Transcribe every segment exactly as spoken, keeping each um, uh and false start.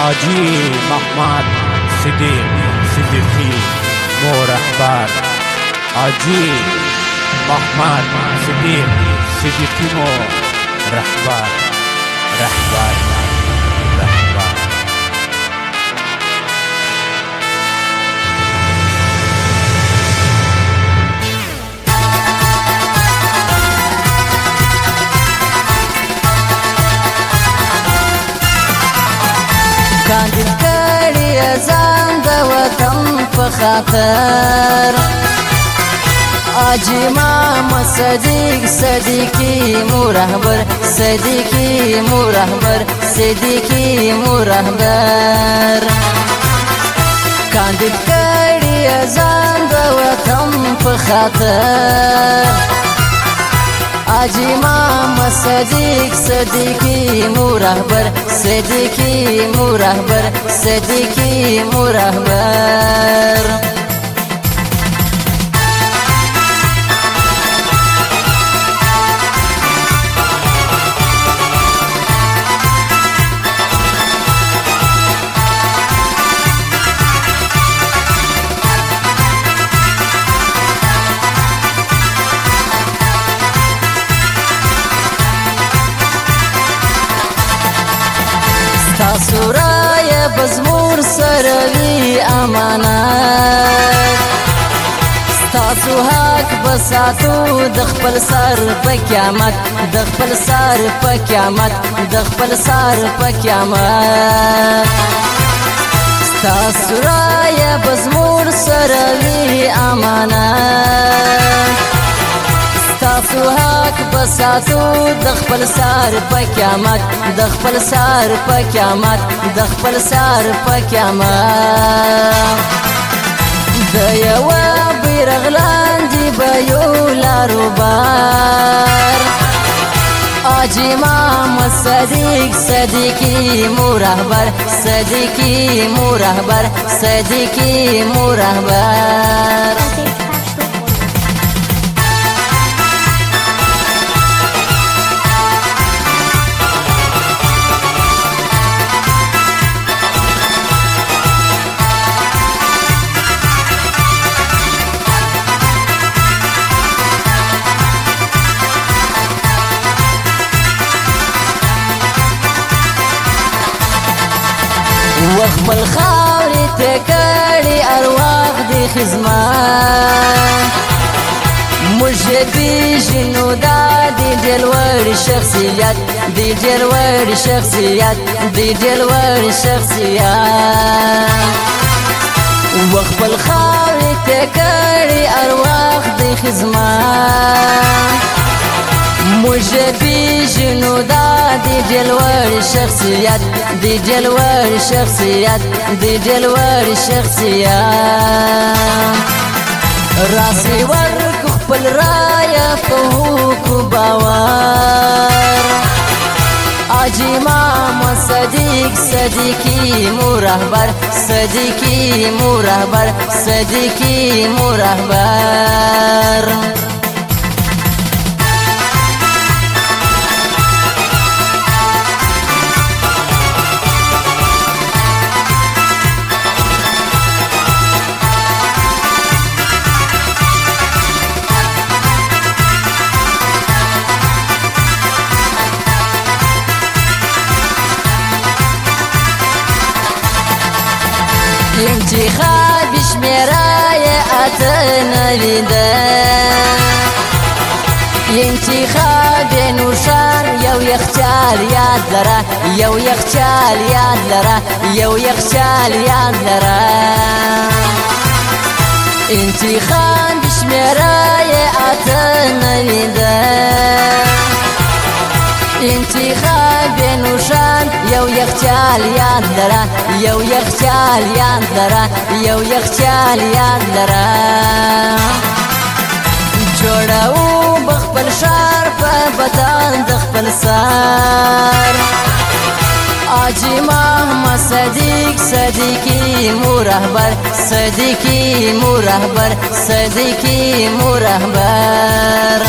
حاجی محمد صدیق صدیقی مو رهبر حاجی محمد صدیق صدیقی مو رهبر رهبر رهبر کاندید کړي ځان د وطن په خاطر حاجی محمد صدیق صدیقی مو رهبر صدیقی مو رهبر صدیقی مو رهبر کاندید کړي ځان د وطن په خاطر حاجی محمد صدیق صدیقی مو رهبر صدیقی مو رهبر صدیقی مو رهبر تاسو رای بزمور سروي امانت تاسو حق بساتو د خپل سر په قیامت د خپل سر په قیامت د خپل سر په قیامت تاسو رای بزمور سروي امانت تاسو حق بساتو د خپل سر په قیامت د خپل سر په قیامت د خپل سر په قیامت د یو بیرغ لاندې به یو لارو بار حاجی محمد صدیق صدیقی مو رهبر صدیقی مو رهبر صدیقی مو رهبر وخپل خاورې ته کړي ارواح د خدمت موږ پیژنو دا د ډېر لوړ شخصیت د ډېر لوړ شخصیت د ډېر لوړ شخصیت وخپل خاورې ته کړي ارواح د خدمت موږ پیژنو دا د ډېر لوړ شخصیت د ډېر لوړ شخصیت د ډېر لوړ شخصیت راسي ورکو خپل رایه په هوکو باور حاجی محمد صدیق صدیقی مو رهبر صدیقی مو رهبر صدیقی مو رهبر انتخاب شمیرای اتنوی ده انتخاب نوشان یو یخچال یاد لره یو یخچال یاد لره یو یخچال یاد لره انتخاب شمیرای اتنوی ده انتخاب نوشان یو یخچال یاد لره یو یخچال یاد لره یو یخچال یاد لره جوړو بخپل شار په بدن د خپل سر حاجی محمد صدیق صدیقی مو رهبر صدیقی مو رهبر صدیقی مو رهبر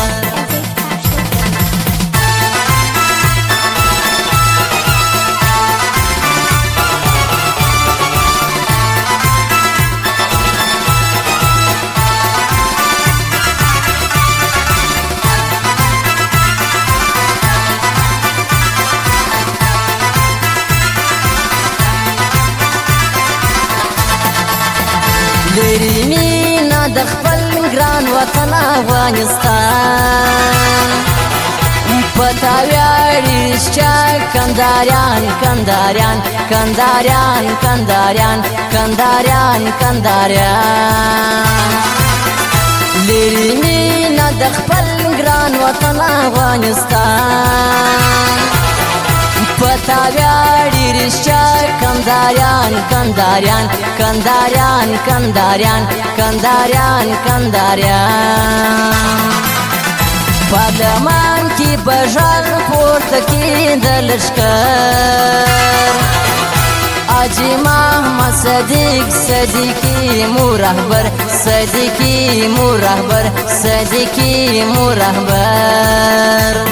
ګران وطن افغانستان پتا ویاړي رښتیا کنداریان کنداریان کنداریان کنداریان کنداریان کنداریان لري مینه د خپل ګران وطن افغانستان پتا ویاړي رښتیا کنداریان کنداریان کنداریان کنداریان کنداریان کنداریان پارلمان کې بژغ پورته کېده لښکر حاجي محمد صدیق صدیقي مو رهبر صدیقي مو رهبر صدیقي مو رهبر